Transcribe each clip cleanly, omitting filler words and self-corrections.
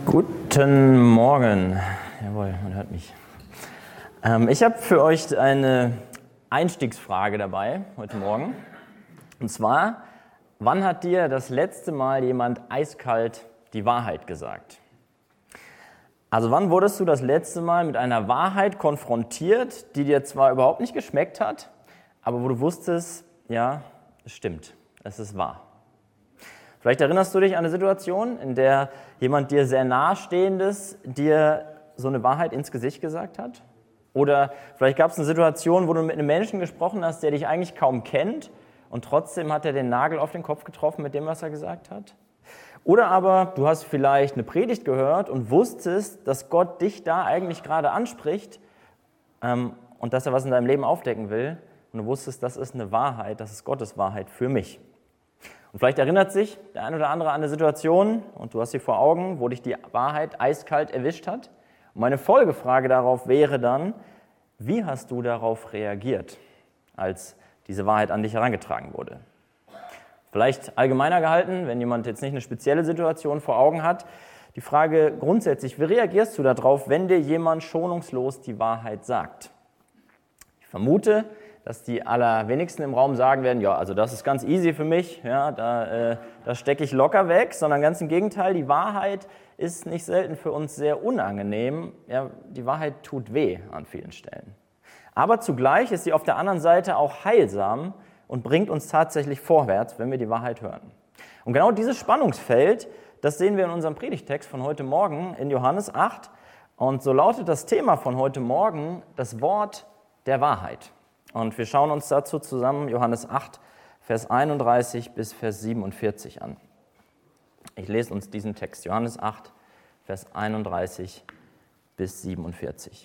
Guten Morgen. Jawohl, man hört mich. Ich habe für euch eine Einstiegsfrage dabei heute Morgen. Und zwar, wann hat dir das letzte Mal jemand eiskalt die Wahrheit gesagt? Also wann wurdest du das letzte Mal mit einer Wahrheit konfrontiert, die dir zwar überhaupt nicht geschmeckt hat, aber wo du wusstest, ja, es stimmt, es ist wahr. Vielleicht erinnerst du dich an eine Situation, in der jemand dir sehr Nahestehendes dir so eine Wahrheit ins Gesicht gesagt hat? Oder vielleicht gab es eine Situation, wo du mit einem Menschen gesprochen hast, der dich eigentlich kaum kennt und trotzdem hat er den Nagel auf den Kopf getroffen mit dem, was er gesagt hat? Oder aber du hast vielleicht eine Predigt gehört und wusstest, dass Gott dich da eigentlich gerade anspricht und dass er was in deinem Leben aufdecken will und du wusstest, das ist eine Wahrheit, das ist Gottes Wahrheit für mich. Und vielleicht erinnert sich der ein oder andere an eine Situation und du hast sie vor Augen, wo dich die Wahrheit eiskalt erwischt hat. Und meine Folgefrage darauf wäre dann, wie hast du darauf reagiert, als diese Wahrheit an dich herangetragen wurde? Vielleicht allgemeiner gehalten, wenn jemand jetzt nicht eine spezielle Situation vor Augen hat. Die Frage grundsätzlich, wie reagierst du darauf, wenn dir jemand schonungslos die Wahrheit sagt? Ich vermute, dass die allerwenigsten im Raum sagen werden, ja, also das ist ganz easy für mich, ja, da stecke ich locker weg, sondern ganz im Gegenteil, die Wahrheit ist nicht selten für uns sehr unangenehm. Ja, die Wahrheit tut weh an vielen Stellen. Aber zugleich ist sie auf der anderen Seite auch heilsam und bringt uns tatsächlich vorwärts, wenn wir die Wahrheit hören. Und genau dieses Spannungsfeld, das sehen wir in unserem Predigtext von heute Morgen in Johannes 8. Und so lautet das Thema von heute Morgen das Wort der Wahrheit. Und wir schauen uns dazu zusammen Johannes 8, Vers 31 bis Vers 47 an. Ich lese uns diesen Text, Johannes 8, Vers 31 bis 47.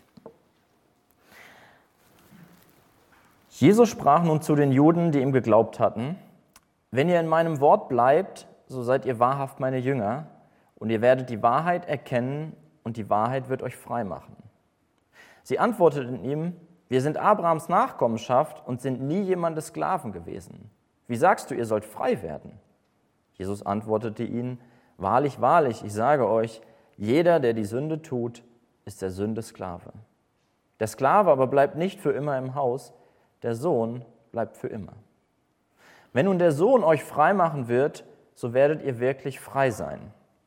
Jesus sprach nun zu den Juden, die ihm geglaubt hatten: Wenn ihr in meinem Wort bleibt, so seid ihr wahrhaft meine Jünger, und ihr werdet die Wahrheit erkennen, und die Wahrheit wird euch frei machen. Sie antworteten ihm: Wir sind Abrahams Nachkommenschaft und sind nie jemandes Sklaven gewesen. Wie sagst du, ihr sollt frei werden? Jesus antwortete ihnen: Wahrlich, wahrlich, ich sage euch, jeder, der die Sünde tut, ist der Sünde Sklave. Der Sklave aber bleibt nicht für immer im Haus, der Sohn bleibt für immer. Wenn nun der Sohn euch frei machen wird, so werdet ihr wirklich frei sein.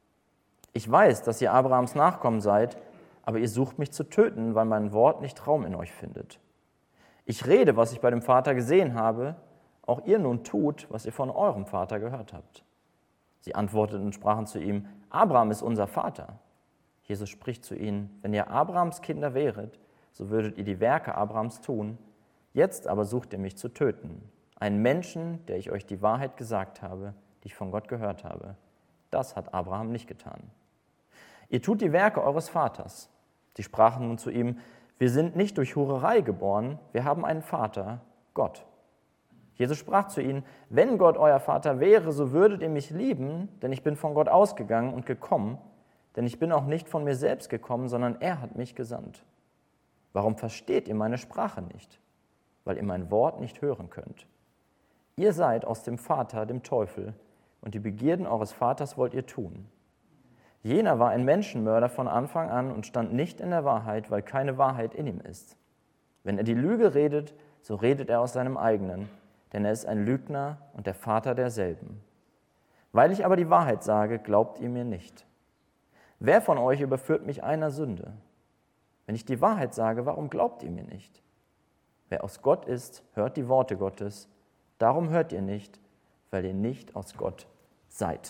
Ich weiß, dass ihr Abrahams Nachkommen seid, aber ihr sucht mich zu töten, weil mein Wort nicht Raum in euch findet. Ich rede, was ich bei dem Vater gesehen habe, auch ihr nun tut, was ihr von eurem Vater gehört habt. Sie antworteten und sprachen zu ihm: Abraham ist unser Vater. Jesus spricht zu ihnen: Wenn ihr Abrahams Kinder wäret, so würdet ihr die Werke Abrahams tun. Jetzt aber sucht ihr mich zu töten, einen Menschen, der ich euch die Wahrheit gesagt habe, die ich von Gott gehört habe. Das hat Abraham nicht getan. Ihr tut die Werke eures Vaters. Sie sprachen nun zu ihm: Wir sind nicht durch Hurerei geboren, wir haben einen Vater, Gott. Jesus sprach zu ihnen: Wenn Gott euer Vater wäre, so würdet ihr mich lieben, denn ich bin von Gott ausgegangen und gekommen, denn ich bin auch nicht von mir selbst gekommen, sondern er hat mich gesandt. Warum versteht ihr meine Sprache nicht? Weil ihr mein Wort nicht hören könnt. Ihr seid aus dem Vater, dem Teufel, und die Begierden eures Vaters wollt ihr tun. Jener war ein Menschenmörder von Anfang an und stand nicht in der Wahrheit, weil keine Wahrheit in ihm ist. Wenn er die Lüge redet, so redet er aus seinem eigenen, denn er ist ein Lügner und der Vater derselben. Weil ich aber die Wahrheit sage, glaubt ihr mir nicht. Wer von euch überführt mich einer Sünde? Wenn ich die Wahrheit sage, warum glaubt ihr mir nicht? Wer aus Gott ist, hört die Worte Gottes. Darum hört ihr nicht, weil ihr nicht aus Gott seid.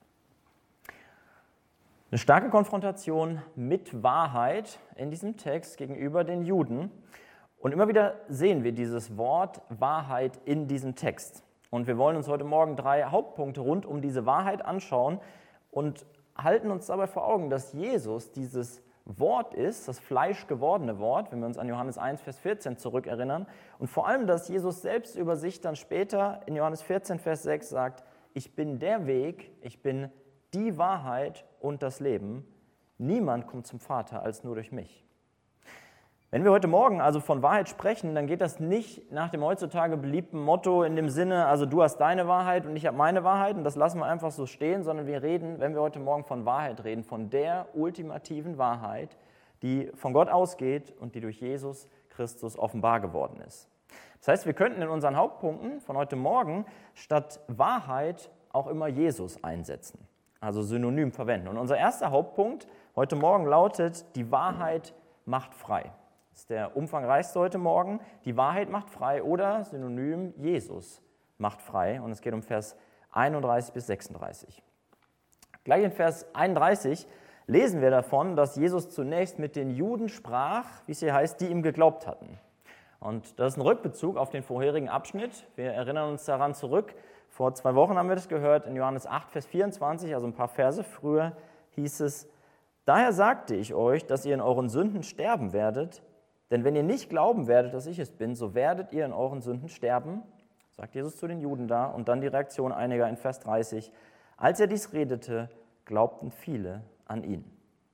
Eine starke Konfrontation mit Wahrheit in diesem Text gegenüber den Juden. Und immer wieder sehen wir dieses Wort Wahrheit in diesem Text. Und wir wollen uns heute Morgen 3 Hauptpunkte rund um diese Wahrheit anschauen und halten uns dabei vor Augen, dass Jesus dieses Wort ist, das fleischgewordene Wort, wenn wir uns an Johannes 1, Vers 14 zurückerinnern. Und vor allem, dass Jesus selbst über sich dann später in Johannes 14, Vers 6 sagt: Ich bin der Weg, ich bin die Wahrheit und das Leben. Niemand kommt zum Vater als nur durch mich. Wenn wir heute Morgen also von Wahrheit sprechen, dann geht das nicht nach dem heutzutage beliebten Motto in dem Sinne, also du hast deine Wahrheit und ich habe meine Wahrheit und das lassen wir einfach so stehen, sondern wir reden, wenn wir heute Morgen von Wahrheit reden, von der ultimativen Wahrheit, die von Gott ausgeht und die durch Jesus Christus offenbar geworden ist. Das heißt, wir könnten in unseren Hauptpunkten von heute Morgen statt Wahrheit auch immer Jesus einsetzen, also synonym verwenden. Und unser erster Hauptpunkt heute Morgen lautet, die Wahrheit macht frei. Das ist der umfangreichste heute Morgen. Die Wahrheit macht frei oder synonym Jesus macht frei. Und es geht um Vers 31 bis 36. Gleich in Vers 31 lesen wir davon, dass Jesus zunächst mit den Juden sprach, wie es hier heißt, die ihm geglaubt hatten. Und das ist ein Rückbezug auf den vorherigen Abschnitt. Wir erinnern uns daran zurück. Vor 2 Wochen haben wir das gehört, in Johannes 8, Vers 24, also ein paar Verse früher, hieß es, daher sagte ich euch, dass ihr in euren Sünden sterben werdet, denn wenn ihr nicht glauben werdet, dass ich es bin, so werdet ihr in euren Sünden sterben, sagt Jesus zu den Juden da. Und dann die Reaktion einiger in Vers 30. Als er dies redete, glaubten viele an ihn.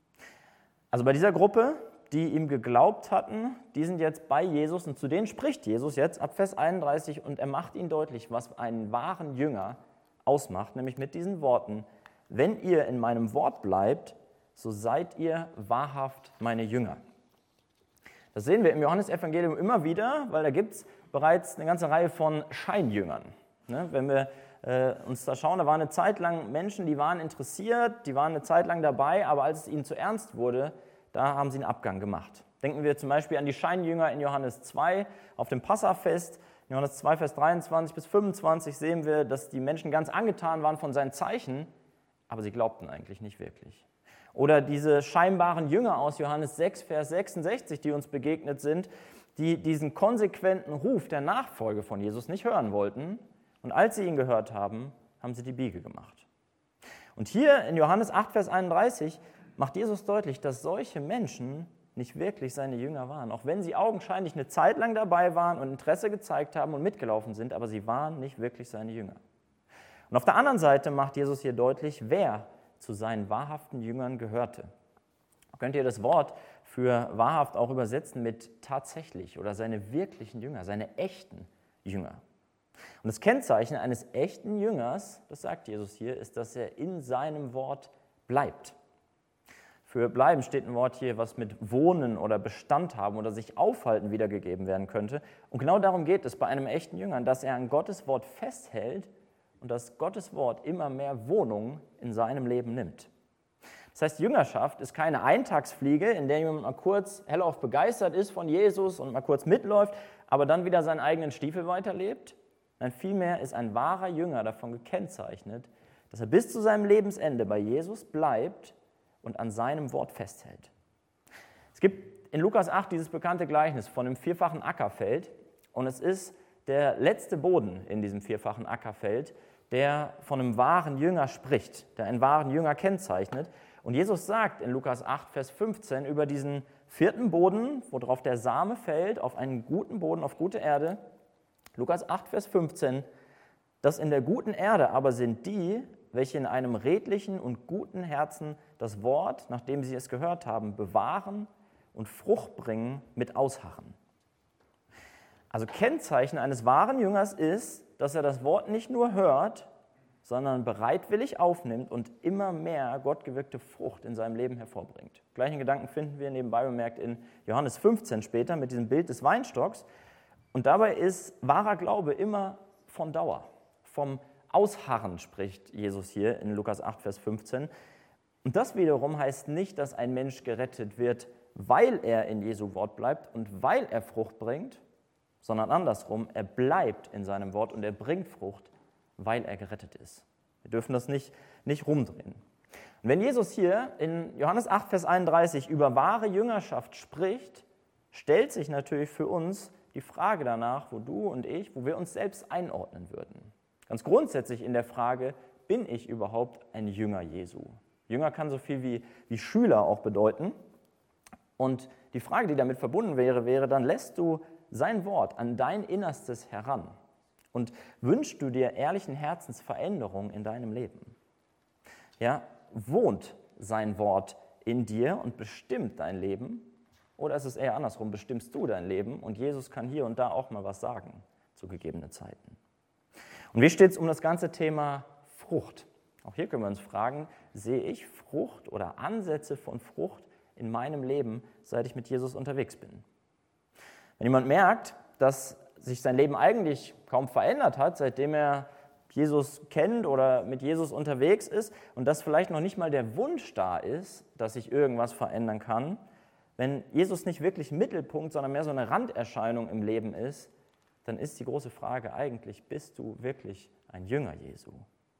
Also bei dieser Gruppe, die ihm geglaubt hatten, die sind jetzt bei Jesus und zu denen spricht Jesus jetzt ab Vers 31 und er macht ihnen deutlich, was einen wahren Jünger ausmacht, nämlich mit diesen Worten, wenn ihr in meinem Wort bleibt, so seid ihr wahrhaft meine Jünger. Das sehen wir im Johannesevangelium immer wieder, weil da gibt es bereits eine ganze Reihe von Scheinjüngern. Wenn wir uns da schauen, da waren eine Zeit lang Menschen, die waren interessiert, die waren eine Zeit lang dabei, aber als es ihnen zu ernst wurde, da haben sie einen Abgang gemacht. Denken wir zum Beispiel an die Scheinjünger in Johannes 2 auf dem Passafest. In Johannes 2, Vers 23 bis 25 sehen wir, dass die Menschen ganz angetan waren von seinen Zeichen, aber sie glaubten eigentlich nicht wirklich. Oder diese scheinbaren Jünger aus Johannes 6, Vers 66, die uns begegnet sind, die diesen konsequenten Ruf der Nachfolge von Jesus nicht hören wollten. Und als sie ihn gehört haben, haben sie die Biege gemacht. Und hier in Johannes 8, Vers 31 macht Jesus deutlich, dass solche Menschen nicht wirklich seine Jünger waren. Auch wenn sie augenscheinlich eine Zeit lang dabei waren und Interesse gezeigt haben und mitgelaufen sind, aber sie waren nicht wirklich seine Jünger. Und auf der anderen Seite macht Jesus hier deutlich, wer zu seinen wahrhaften Jüngern gehörte. Könnt ihr das Wort für wahrhaft auch übersetzen mit tatsächlich oder seine wirklichen Jünger, seine echten Jünger. Und das Kennzeichen eines echten Jüngers, das sagt Jesus hier, ist, dass er in seinem Wort bleibt. Für bleiben steht ein Wort hier, was mit wohnen oder Bestand haben oder sich aufhalten wiedergegeben werden könnte. Und genau darum geht es bei einem echten Jüngern, dass er an Gottes Wort festhält und dass Gottes Wort immer mehr Wohnung in seinem Leben nimmt. Das heißt, Jüngerschaft ist keine Eintagsfliege, in der jemand mal kurz hellauf begeistert ist von Jesus und mal kurz mitläuft, aber dann wieder seinen eigenen Stiefel weiterlebt. Nein, vielmehr ist ein wahrer Jünger davon gekennzeichnet, dass er bis zu seinem Lebensende bei Jesus bleibt und an seinem Wort festhält. Es gibt in Lukas 8 dieses bekannte Gleichnis von dem 4-fachen Ackerfeld und es ist der letzte Boden in diesem 4-fachen Ackerfeld, der von einem wahren Jünger spricht, der einen wahren Jünger kennzeichnet. Und Jesus sagt in Lukas 8, Vers 15 über diesen 4. Boden, worauf der Same fällt, auf einen guten Boden, auf gute Erde, Lukas 8, Vers 15, dass in der guten Erde aber sind die, welche in einem redlichen und guten Herzen das Wort, nachdem sie es gehört haben, bewahren und Frucht bringen mit Ausharren. Also Kennzeichen eines wahren Jüngers ist, dass er das Wort nicht nur hört, sondern bereitwillig aufnimmt und immer mehr gottgewirkte Frucht in seinem Leben hervorbringt. Gleichen Gedanken finden wir nebenbei bemerkt in Johannes 15 später mit diesem Bild des Weinstocks. Und dabei ist wahrer Glaube immer von Dauer. Vom Ausharren spricht Jesus hier in Lukas 8, Vers 15. Und das wiederum heißt nicht, dass ein Mensch gerettet wird, weil er in Jesu Wort bleibt und weil er Frucht bringt, sondern andersrum, er bleibt in seinem Wort und er bringt Frucht, weil er gerettet ist. Wir dürfen das nicht rumdrehen. Und wenn Jesus hier in Johannes 8, Vers 31 über wahre Jüngerschaft spricht, stellt sich natürlich für uns die Frage danach, wo du und ich, wo wir uns selbst einordnen würden. Ganz grundsätzlich in der Frage, bin ich überhaupt ein Jünger Jesu? Jünger kann so viel wie Schüler auch bedeuten. Und die Frage, die damit verbunden wäre dann, lässt du sein Wort an dein Innerstes heran und wünschst du dir ehrlichen Herzens Veränderung in deinem Leben? Ja, wohnt sein Wort in dir und bestimmt dein Leben? Oder ist es eher andersrum, bestimmst du dein Leben und Jesus kann hier und da auch mal was sagen zu gegebenen Zeiten? Und wie steht es um das ganze Thema Frucht? Auch hier können wir uns fragen, sehe ich Frucht oder Ansätze von Frucht in meinem Leben, seit ich mit Jesus unterwegs bin? Wenn jemand merkt, dass sich sein Leben eigentlich kaum verändert hat, seitdem er Jesus kennt oder mit Jesus unterwegs ist und dass vielleicht noch nicht mal der Wunsch da ist, dass sich irgendwas verändern kann, wenn Jesus nicht wirklich Mittelpunkt, sondern mehr so eine Randerscheinung im Leben ist, dann ist die große Frage eigentlich, bist du wirklich ein Jünger Jesu?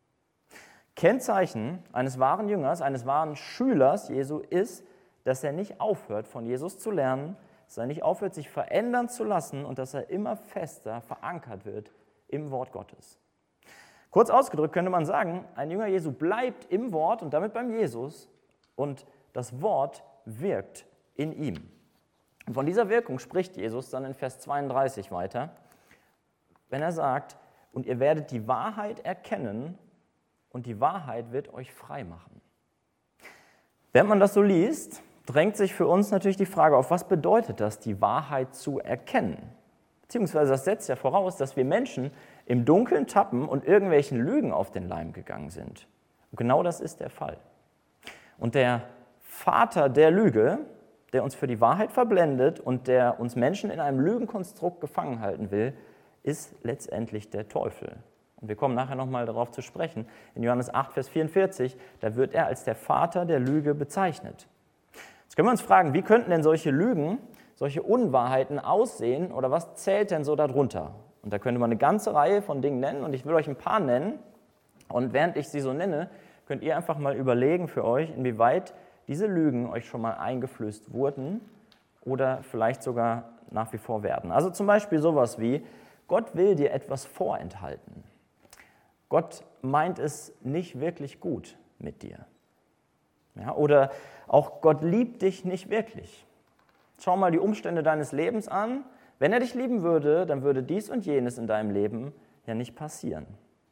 Kennzeichen eines wahren Jüngers, eines wahren Schülers Jesu ist, dass er nicht aufhört, von Jesus zu lernen, dass er nicht aufhört, sich verändern zu lassen und dass er immer fester verankert wird im Wort Gottes. Kurz ausgedrückt könnte man sagen, ein Jünger Jesu bleibt im Wort und damit beim Jesus und das Wort wirkt in ihm. Und von dieser Wirkung spricht Jesus dann in Vers 32 weiter, wenn er sagt, und ihr werdet die Wahrheit erkennen und die Wahrheit wird euch frei machen. Während man das so liest, drängt sich für uns natürlich die Frage auf, was bedeutet das, die Wahrheit zu erkennen? Beziehungsweise das setzt ja voraus, dass wir Menschen im Dunkeln tappen und irgendwelchen Lügen auf den Leim gegangen sind. Und genau das ist der Fall. Und der Vater der Lüge, der uns für die Wahrheit verblendet und der uns Menschen in einem Lügenkonstrukt gefangen halten will, ist letztendlich der Teufel. Und wir kommen nachher nochmal darauf zu sprechen. In Johannes 8, Vers 44, da wird er als der Vater der Lüge bezeichnet. Jetzt können wir uns fragen, wie könnten denn solche Lügen, solche Unwahrheiten aussehen oder was zählt denn so darunter? Und da könnte man eine ganze Reihe von Dingen nennen und ich will euch ein paar nennen. Und während ich sie so nenne, könnt ihr einfach mal überlegen für euch, inwieweit diese Lügen euch schon mal eingeflößt wurden oder vielleicht sogar nach wie vor werden. Also zum Beispiel sowas wie, Gott will dir etwas vorenthalten. Gott meint es nicht wirklich gut mit dir. Ja, oder auch Gott liebt dich nicht wirklich. Schau mal die Umstände deines Lebens an. Wenn er dich lieben würde, dann würde dies und jenes in deinem Leben ja nicht passieren.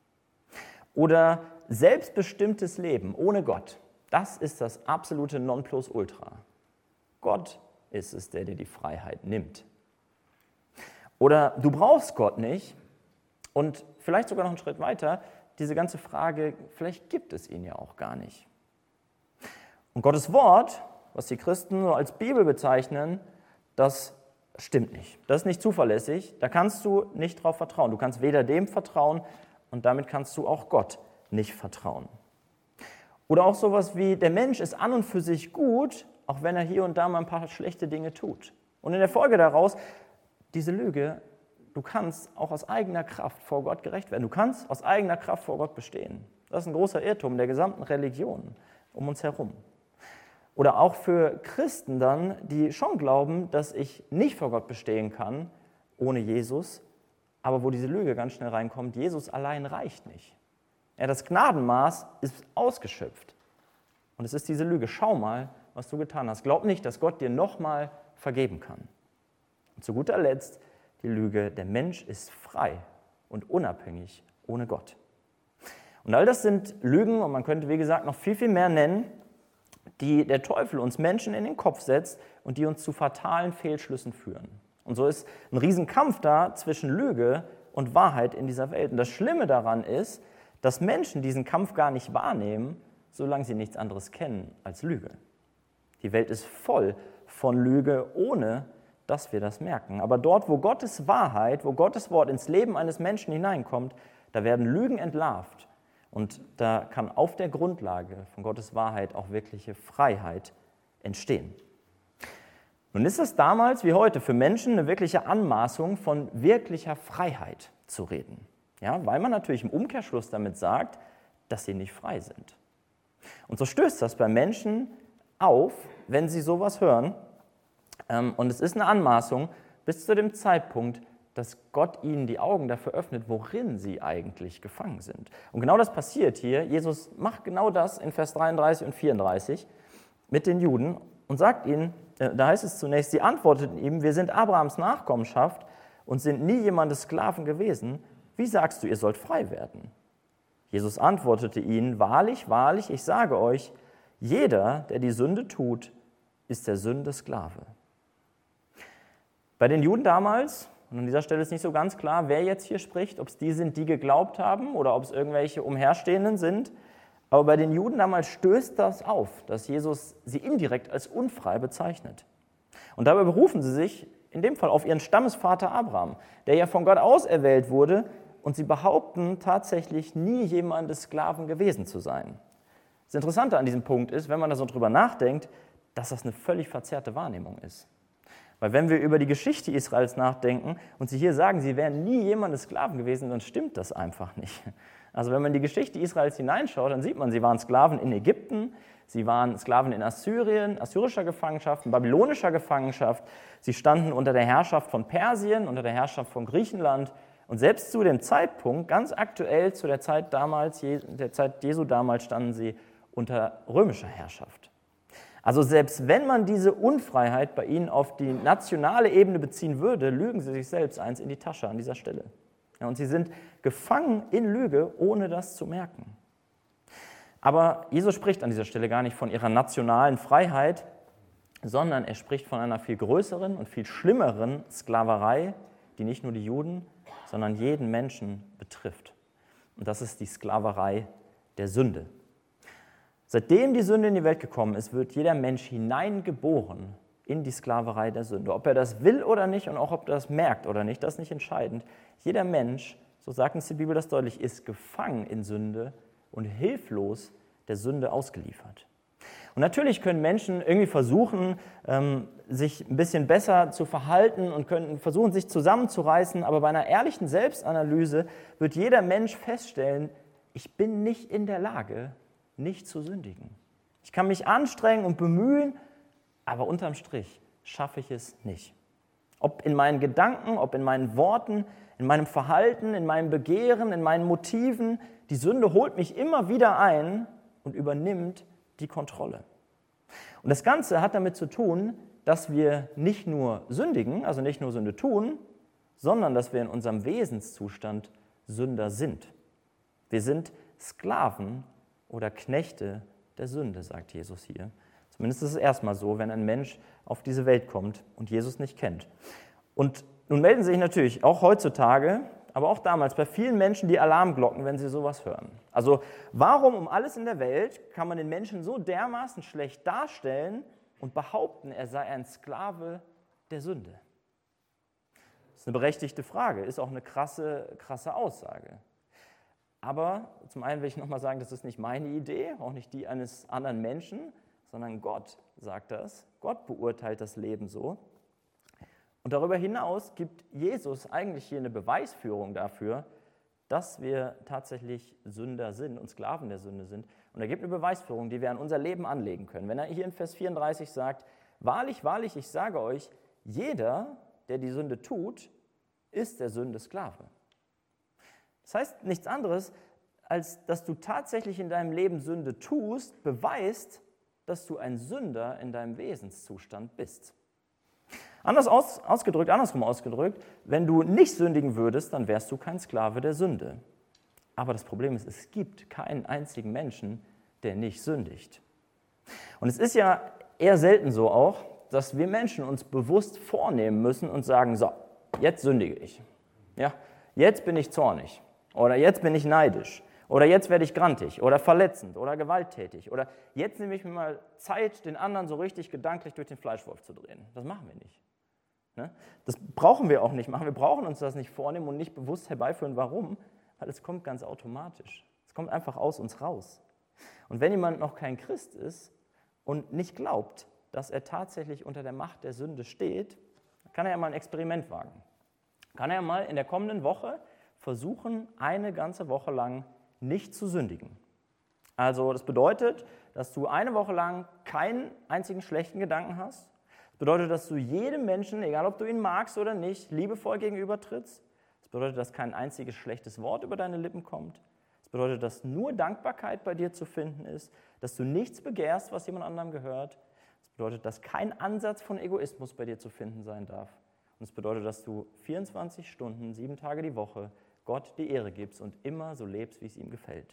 Oder selbstbestimmtes Leben ohne Gott, das ist das absolute Nonplusultra. Gott ist es, der dir die Freiheit nimmt. Oder du brauchst Gott nicht und vielleicht sogar noch einen Schritt weiter, diese ganze Frage, vielleicht gibt es ihn ja auch gar nicht. Und Gottes Wort, was die Christen so als Bibel bezeichnen, das stimmt nicht. Das ist nicht zuverlässig, da kannst du nicht drauf vertrauen. Du kannst weder dem vertrauen und damit kannst du auch Gott nicht vertrauen. Oder auch sowas wie, der Mensch ist an und für sich gut, auch wenn er hier und da mal ein paar schlechte Dinge tut. Und in der Folge daraus, diese Lüge, du kannst auch aus eigener Kraft vor Gott gerecht werden. Du kannst aus eigener Kraft vor Gott bestehen. Das ist ein großer Irrtum der gesamten Religion um uns herum. Oder auch für Christen dann, die schon glauben, dass ich nicht vor Gott bestehen kann ohne Jesus, aber wo diese Lüge ganz schnell reinkommt, Jesus allein reicht nicht. Ja, das Gnadenmaß ist ausgeschöpft. Und es ist diese Lüge, schau mal, was du getan hast. Glaub nicht, dass Gott dir nochmal vergeben kann. Und zu guter Letzt die Lüge, der Mensch ist frei und unabhängig ohne Gott. Und all das sind Lügen, und man könnte, wie gesagt, noch viel, viel mehr nennen, die der Teufel uns Menschen in den Kopf setzt und die uns zu fatalen Fehlschlüssen führen. Und so ist ein Riesenkampf da zwischen Lüge und Wahrheit in dieser Welt. Und das Schlimme daran ist, dass Menschen diesen Kampf gar nicht wahrnehmen, solange sie nichts anderes kennen als Lüge. Die Welt ist voll von Lüge, ohne dass wir das merken. Aber dort, wo Gottes Wahrheit, wo Gottes Wort ins Leben eines Menschen hineinkommt, da werden Lügen entlarvt. Und da kann auf der Grundlage von Gottes Wahrheit auch wirkliche Freiheit entstehen. Nun ist es damals wie heute für Menschen eine wirkliche Anmaßung, von wirklicher Freiheit zu reden. Ja, weil man natürlich im Umkehrschluss damit sagt, dass sie nicht frei sind. Und so stößt das bei Menschen auf, wenn sie sowas hören. Und es ist eine Anmaßung bis zu dem Zeitpunkt, dass Gott ihnen die Augen dafür öffnet, worin sie eigentlich gefangen sind. Und genau das passiert hier. Jesus macht genau das in Vers 33 und 34 mit den Juden und sagt ihnen, da heißt es zunächst, sie antworteten ihm, wir sind Abrahams Nachkommenschaft und sind nie jemandes Sklaven gewesen. Wie sagst du, ihr sollt frei werden? Jesus antwortete ihnen, wahrlich, wahrlich, ich sage euch, jeder, der die Sünde tut, ist der Sünde Sklave. Bei den Juden damals, und an dieser Stelle ist nicht so ganz klar, wer jetzt hier spricht, ob es die sind, die geglaubt haben oder ob es irgendwelche Umherstehenden sind, aber bei den Juden damals stößt das auf, dass Jesus sie indirekt als unfrei bezeichnet. Und dabei berufen sie sich in dem Fall auf ihren Stammesvater Abraham, der ja von Gott auserwählt wurde, und sie behaupten tatsächlich nie jemandes Sklaven gewesen zu sein. Das Interessante an diesem Punkt ist, wenn man da so drüber nachdenkt, dass das eine völlig verzerrte Wahrnehmung ist. Weil wenn wir über die Geschichte Israels nachdenken und sie hier sagen, sie wären nie jemandes Sklaven gewesen, dann stimmt das einfach nicht. Also wenn man in die Geschichte Israels hineinschaut, dann sieht man, sie waren Sklaven in Ägypten, sie waren Sklaven in Assyrien, assyrischer Gefangenschaft, in babylonischer Gefangenschaft, sie standen unter der Herrschaft von Persien, unter der Herrschaft von Griechenland und selbst zu dem Zeitpunkt, ganz aktuell zu der Zeit damals, der Zeit Jesu damals, standen sie unter römischer Herrschaft. Also selbst wenn man diese Unfreiheit bei ihnen auf die nationale Ebene beziehen würde, lügen sie sich selbst eins in die Tasche an dieser Stelle. Ja, und sie sind gefangen in Lüge, ohne das zu merken. Aber Jesus spricht an dieser Stelle gar nicht von ihrer nationalen Freiheit, sondern er spricht von einer viel größeren und viel schlimmeren Sklaverei, die nicht nur die Juden, sondern jeden Menschen betrifft. Und das ist die Sklaverei der Sünde. Seitdem die Sünde in die Welt gekommen ist, wird jeder Mensch hineingeboren in die Sklaverei der Sünde. Ob er das will oder nicht und auch ob er das merkt oder nicht, das ist nicht entscheidend. Jeder Mensch, so sagt uns die Bibel das deutlich, ist gefangen in Sünde und hilflos der Sünde ausgeliefert. Und natürlich können Menschen irgendwie versuchen, sich ein bisschen besser zu verhalten und können versuchen, sich zusammenzureißen, aber bei einer ehrlichen Selbstanalyse wird jeder Mensch feststellen, ich bin nicht in der Lage, nicht zu sündigen. Ich kann mich anstrengen und bemühen, aber unterm Strich schaffe ich es nicht. Ob in meinen Gedanken, ob in meinen Worten, in meinem Verhalten, in meinem Begehren, in meinen Motiven, die Sünde holt mich immer wieder ein und übernimmt die Kontrolle. Und das Ganze hat damit zu tun, dass wir nicht nur sündigen, also nicht nur Sünde tun, sondern dass wir in unserem Wesenszustand Sünder sind. Wir sind Sklaven oder Knechte der Sünde, sagt Jesus hier. Zumindest ist es erstmal so, wenn ein Mensch auf diese Welt kommt und Jesus nicht kennt. Und nun melden sich natürlich auch heutzutage, aber auch damals bei vielen Menschen die Alarmglocken, wenn sie sowas hören. Also warum um alles in der Welt kann man den Menschen so dermaßen schlecht darstellen und behaupten, er sei ein Sklave der Sünde? Das ist eine berechtigte Frage, ist auch eine krasse Aussage. Aber zum einen will ich nochmal sagen, das ist nicht meine Idee, auch nicht die eines anderen Menschen, sondern Gott sagt das. Gott beurteilt das Leben so. Und darüber hinaus gibt Jesus eigentlich hier eine Beweisführung dafür, dass wir tatsächlich Sünder sind und Sklaven der Sünde sind. Und er gibt eine Beweisführung, die wir an unser Leben anlegen können. Wenn er hier in Vers 34 sagt, wahrlich, wahrlich, ich sage euch, jeder, der die Sünde tut, ist der Sünde Sklave. Das heißt nichts anderes, als dass du tatsächlich in deinem Leben Sünde tust, beweist, dass du ein Sünder in deinem Wesenszustand bist. Andersrum ausgedrückt, wenn du nicht sündigen würdest, dann wärst du kein Sklave der Sünde. Aber das Problem ist, es gibt keinen einzigen Menschen, der nicht sündigt. Und es ist ja eher selten so auch, dass wir Menschen uns bewusst vornehmen müssen und sagen, so, jetzt sündige ich. Ja, jetzt bin ich zornig oder jetzt bin ich neidisch. Oder jetzt werde ich grantig oder verletzend oder gewalttätig. Oder jetzt nehme ich mir mal Zeit, den anderen so richtig gedanklich durch den Fleischwolf zu drehen. Das machen wir nicht. Ne? Das brauchen wir auch nicht machen. Wir brauchen uns das nicht vornehmen und nicht bewusst herbeiführen. Warum? Weil es kommt ganz automatisch. Es kommt einfach aus uns raus. Und wenn jemand noch kein Christ ist und nicht glaubt, dass er tatsächlich unter der Macht der Sünde steht, kann er ja mal ein Experiment wagen. Kann er ja mal in der kommenden Woche versuchen, eine ganze Woche lang nicht zu sündigen. Also das bedeutet, dass du eine Woche lang keinen einzigen schlechten Gedanken hast. Das bedeutet, dass du jedem Menschen, egal ob du ihn magst oder nicht, liebevoll gegenübertrittst. Das bedeutet, dass kein einziges schlechtes Wort über deine Lippen kommt. Das bedeutet, dass nur Dankbarkeit bei dir zu finden ist, dass du nichts begehrst, was jemand anderem gehört. Das bedeutet, dass kein Ansatz von Egoismus bei dir zu finden sein darf. Und es bedeutet, dass du 24 Stunden, 7 Tage die Woche Gott die Ehre gibst und immer so lebst, wie es ihm gefällt.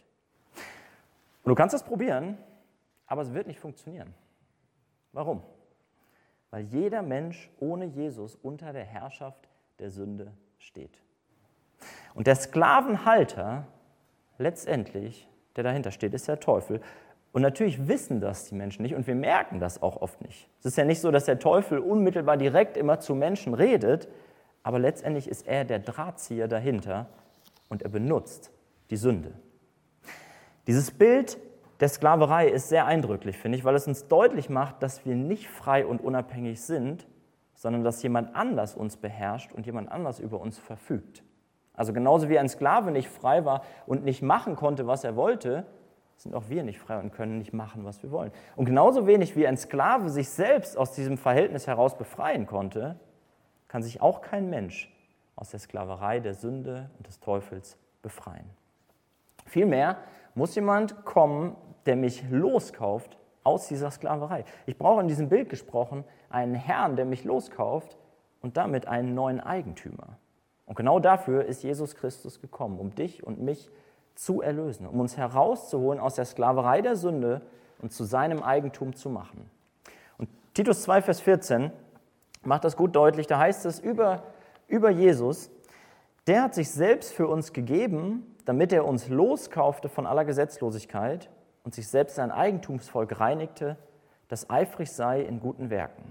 Und du kannst das probieren, aber es wird nicht funktionieren. Warum? weil jeder Mensch ohne Jesus unter der Herrschaft der Sünde steht. Und der Sklavenhalter, letztendlich, der dahinter steht, ist der Teufel. Und natürlich wissen das die Menschen nicht und wir merken das auch oft nicht. Es ist ja nicht so, dass der Teufel unmittelbar direkt immer zu Menschen redet, aber letztendlich ist er der Drahtzieher dahinter und er benutzt die Sünde. Dieses Bild der Sklaverei ist sehr eindrücklich, finde ich, weil es uns deutlich macht, dass wir nicht frei und unabhängig sind, sondern dass jemand anders uns beherrscht und jemand anders über uns verfügt. Also genauso wie ein Sklave nicht frei war und nicht machen konnte, was er wollte, sind auch wir nicht frei und können nicht machen, was wir wollen. Und genauso wenig wie ein Sklave sich selbst aus diesem Verhältnis heraus befreien konnte, kann sich auch kein Mensch aus der Sklaverei der Sünde und des Teufels befreien. Vielmehr muss jemand kommen, der mich loskauft aus dieser Sklaverei. Ich brauche in diesem Bild gesprochen einen Herrn, der mich loskauft und damit einen neuen Eigentümer. Und genau dafür ist Jesus Christus gekommen, um dich und mich zu erlösen, um uns herauszuholen aus der Sklaverei der Sünde und zu seinem Eigentum zu machen. Und Titus 2, Vers 14 macht das gut deutlich, da heißt es über Jesus, der hat sich selbst für uns gegeben, damit er uns loskaufte von aller Gesetzlosigkeit und sich selbst sein Eigentumsvolk reinigte, das eifrig sei in guten Werken.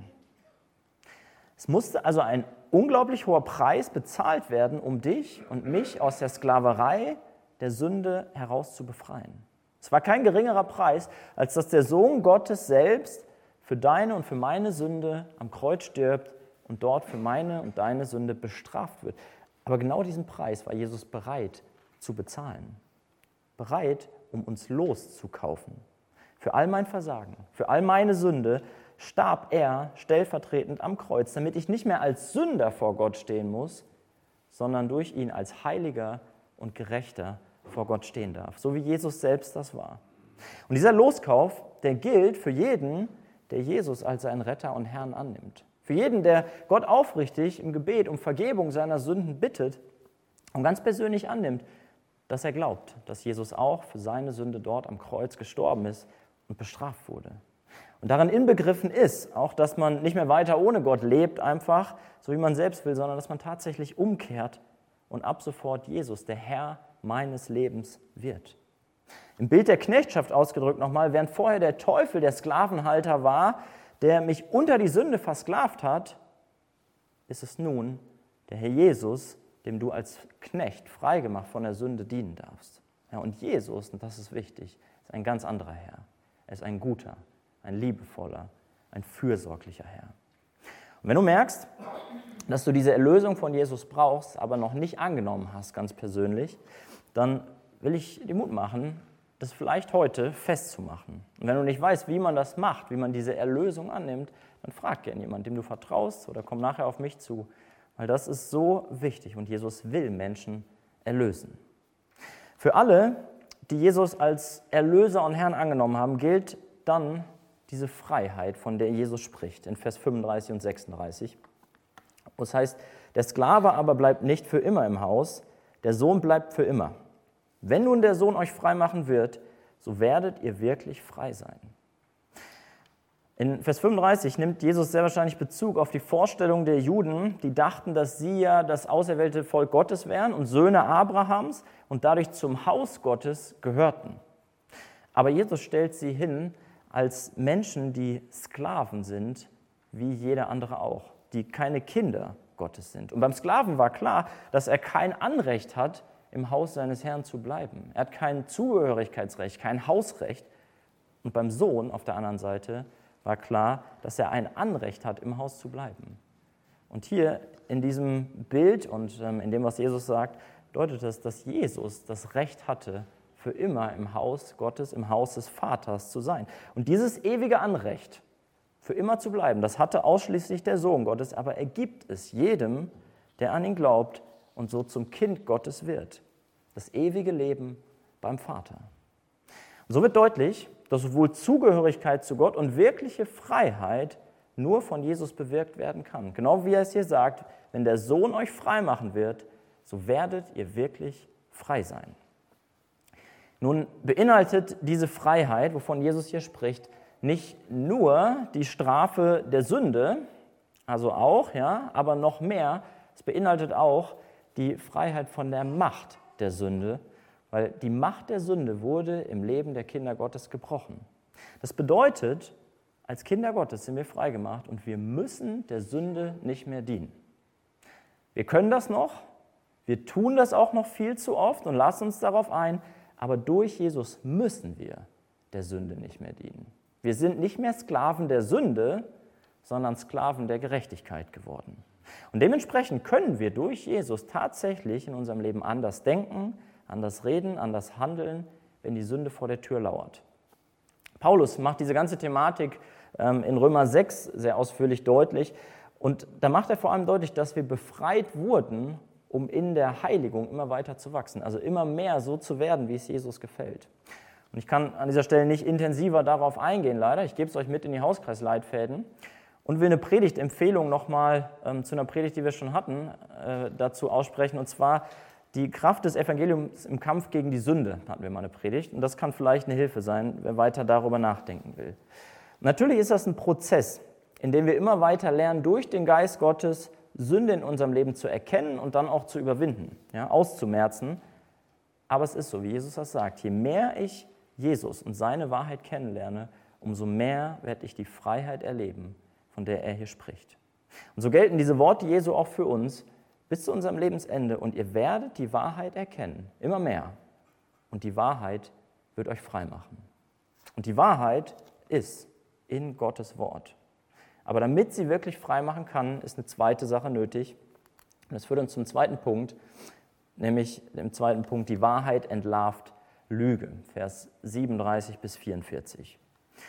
Es musste also ein unglaublich hoher Preis bezahlt werden, um dich und mich aus der Sklaverei der Sünde heraus zu befreien. Es war kein geringerer Preis, als dass der Sohn Gottes selbst für deine und für meine Sünde am Kreuz stirbt und dort für meine und deine Sünde bestraft wird. Aber genau diesen Preis war Jesus bereit zu bezahlen. Bereit, um uns loszukaufen. Für all mein Versagen, für all meine Sünde starb er stellvertretend am Kreuz, damit ich nicht mehr als Sünder vor Gott stehen muss, sondern durch ihn als Heiliger und Gerechter vor Gott stehen darf, so wie Jesus selbst das war. Und dieser Loskauf, der gilt für jeden, der Jesus als seinen Retter und Herrn annimmt. Für jeden, der Gott aufrichtig im Gebet um Vergebung seiner Sünden bittet und ganz persönlich annimmt, dass er glaubt, dass Jesus auch für seine Sünde dort am Kreuz gestorben ist und bestraft wurde. Und darin inbegriffen ist auch, dass man nicht mehr weiter ohne Gott lebt, einfach so wie man selbst will, sondern dass man tatsächlich umkehrt und ab sofort Jesus, der Herr meines Lebens, wird. Im Bild der Knechtschaft ausgedrückt nochmal, während vorher der Teufel der Sklavenhalter war, der mich unter die Sünde versklavt hat, ist es nun der Herr Jesus, dem du als Knecht freigemacht von der Sünde dienen darfst. Ja, und Jesus, und das ist wichtig, ist ein ganz anderer Herr. Er ist ein guter, ein liebevoller, ein fürsorglicher Herr. Und wenn du merkst, dass du diese Erlösung von Jesus brauchst, aber noch nicht angenommen hast, ganz persönlich, dann will ich dir Mut machen, das vielleicht heute festzumachen. Und wenn du nicht weißt, wie man das macht, wie man diese Erlösung annimmt, dann frag gerne jemanden, dem du vertraust, oder komm nachher auf mich zu, weil das ist so wichtig und Jesus will Menschen erlösen. Für alle, die Jesus als Erlöser und Herrn angenommen haben, gilt dann diese Freiheit, von der Jesus spricht, in Vers 35 und 36. Das heißt, der Sklave aber bleibt nicht für immer im Haus, der Sohn bleibt für immer. Wenn nun der Sohn euch frei machen wird, so werdet ihr wirklich frei sein. In Vers 35 nimmt Jesus sehr wahrscheinlich Bezug auf die Vorstellung der Juden, die dachten, dass sie ja das auserwählte Volk Gottes wären und Söhne Abrahams und dadurch zum Haus Gottes gehörten. Aber Jesus stellt sie hin als Menschen, die Sklaven sind, wie jeder andere auch, die keine Kinder Gottes sind. Und beim Sklaven war klar, dass er kein Anrecht hat, im Haus seines Herrn zu bleiben. Er hat kein Zugehörigkeitsrecht, kein Hausrecht. Und beim Sohn auf der anderen Seite war klar, dass er ein Anrecht hat, im Haus zu bleiben. Und hier in diesem Bild und in dem, was Jesus sagt, deutet es, dass Jesus das Recht hatte, für immer im Haus Gottes, im Haus des Vaters zu sein. Und dieses ewige Anrecht, für immer zu bleiben, das hatte ausschließlich der Sohn Gottes, aber er gibt es jedem, der an ihn glaubt und so zum Kind Gottes wird. Das ewige Leben beim Vater. Und so wird deutlich, dass sowohl Zugehörigkeit zu Gott und wirkliche Freiheit nur von Jesus bewirkt werden kann. Genau wie er es hier sagt, wenn der Sohn euch frei machen wird, so werdet ihr wirklich frei sein. Nun beinhaltet diese Freiheit, wovon Jesus hier spricht, nicht nur die Strafe der Sünde, also auch, ja, aber noch mehr, es beinhaltet auch die Freiheit von der Macht der Sünde, weil die Macht der Sünde wurde im Leben der Kinder Gottes gebrochen. Das bedeutet, als Kinder Gottes sind wir freigemacht und wir müssen der Sünde nicht mehr dienen. Wir können das noch, wir tun das auch noch viel zu oft und lassen uns darauf ein, aber durch Jesus müssen wir der Sünde nicht mehr dienen. Wir sind nicht mehr Sklaven der Sünde, sondern Sklaven der Gerechtigkeit geworden. Und dementsprechend können wir durch Jesus tatsächlich in unserem Leben anders denken, anders reden, anders handeln, wenn die Sünde vor der Tür lauert. Paulus macht diese ganze Thematik in Römer 6 sehr ausführlich deutlich. Und da macht er vor allem deutlich, dass wir befreit wurden, um in der Heiligung immer weiter zu wachsen, also immer mehr so zu werden, wie es Jesus gefällt. Und ich kann an dieser Stelle nicht intensiver darauf eingehen, leider. Ich gebe es euch mit in die Hauskreisleitfäden und will eine Predigtempfehlung nochmal zu einer Predigt, die wir schon hatten, dazu aussprechen. Und zwar die Kraft des Evangeliums im Kampf gegen die Sünde, hatten wir mal eine Predigt. Und das kann vielleicht eine Hilfe sein, wer weiter darüber nachdenken will. Natürlich ist das ein Prozess, in dem wir immer weiter lernen, durch den Geist Gottes Sünde in unserem Leben zu erkennen und dann auch zu überwinden, ja, auszumerzen. Aber es ist so, wie Jesus das sagt. Je mehr ich Jesus und seine Wahrheit kennenlerne, umso mehr werde ich die Freiheit erleben, von der er hier spricht. Und so gelten diese Worte Jesu auch für uns bis zu unserem Lebensende. Und ihr werdet die Wahrheit erkennen, immer mehr. Und die Wahrheit wird euch frei machen. Und die Wahrheit ist in Gottes Wort. Aber damit sie wirklich frei machen kann, ist eine zweite Sache nötig. Und das führt uns zum zweiten Punkt, nämlich dem zweiten Punkt, die Wahrheit entlarvt Lüge, Vers 37 bis 44.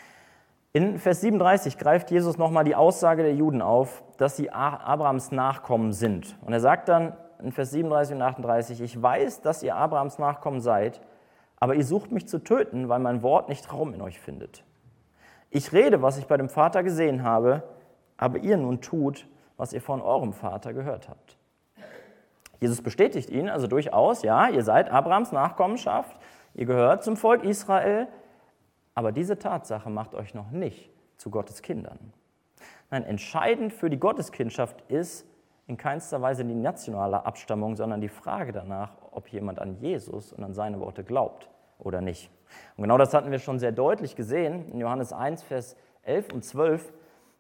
In Vers 37 greift Jesus nochmal die Aussage der Juden auf, dass sie Abrahams Nachkommen sind. Und er sagt dann in Vers 37 und 38, ich weiß, dass ihr Abrahams Nachkommen seid, aber ihr sucht mich zu töten, weil mein Wort nicht Raum in euch findet. Ich rede, was ich bei dem Vater gesehen habe, aber ihr nun tut, was ihr von eurem Vater gehört habt. Jesus bestätigt ihn also durchaus, ja, ihr seid Abrahams Nachkommenschaft, ihr gehört zum Volk Israel, aber diese Tatsache macht euch noch nicht zu Gottes Kindern. Nein, entscheidend für die Gotteskindschaft ist in keinster Weise die nationale Abstammung, sondern die Frage danach, ob jemand an Jesus und an seine Worte glaubt oder nicht. Und genau das hatten wir schon sehr deutlich gesehen in Johannes 1, Vers 11 und 12,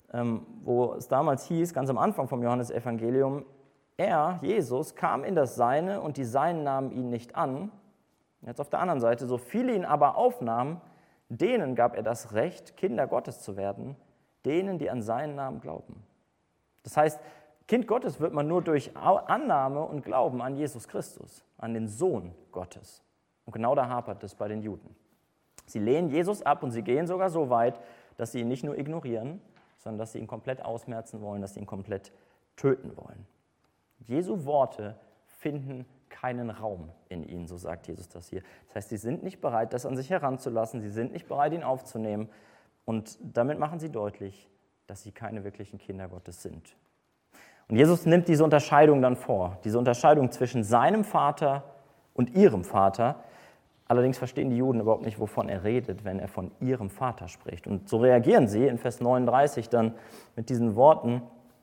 wo es damals hieß, ganz am Anfang vom Johannesevangelium, er, Jesus, kam in das Seine und die Seinen nahmen ihn nicht an. Jetzt auf der anderen Seite, so viele ihn aber aufnahmen, denen gab er das Recht, Kinder Gottes zu werden, denen, die an seinen Namen glauben. Das heißt, Kind Gottes wird man nur durch Annahme und Glauben an Jesus Christus, an den Sohn Gottes. Und genau da hapert es bei den Juden. Sie lehnen Jesus ab und sie gehen sogar so weit, dass sie ihn nicht nur ignorieren, sondern dass sie ihn komplett ausmerzen wollen, dass sie ihn komplett töten wollen. Jesu Worte finden keinen Raum in ihnen, so sagt Jesus das hier. Das heißt, sie sind nicht bereit, das an sich heranzulassen, sie sind nicht bereit, ihn aufzunehmen. Und damit machen sie deutlich, dass sie keine wirklichen Kinder Gottes sind. Und Jesus nimmt diese Unterscheidung dann vor, diese Unterscheidung zwischen seinem Vater und ihrem Vater. Allerdings verstehen die Juden überhaupt nicht, wovon er redet, wenn er von ihrem Vater spricht. Und so reagieren sie in Vers 39 dann mit diesen Worten,